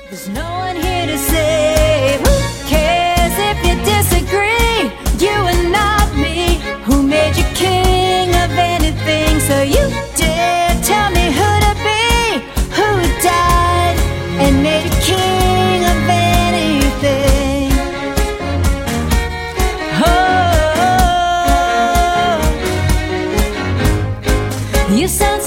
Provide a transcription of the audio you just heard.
There's no one here to save. Who cares if you disagree? You are not me. Who made you king of anything? So you dare tell me who to be? Who died and made you king of anything? Oh, you sound